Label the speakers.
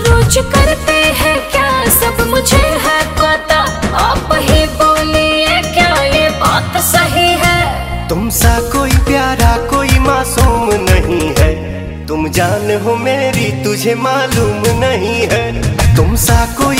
Speaker 1: सोच करते हैं क्या सब मुझे है पता, आप ही बोलिए क्या ये बात सही है।
Speaker 2: तुम सा कोई प्यारा कोई मासूम नहीं है, तुम जान हो मेरी तुझे मालूम नहीं है। तुम सा कोई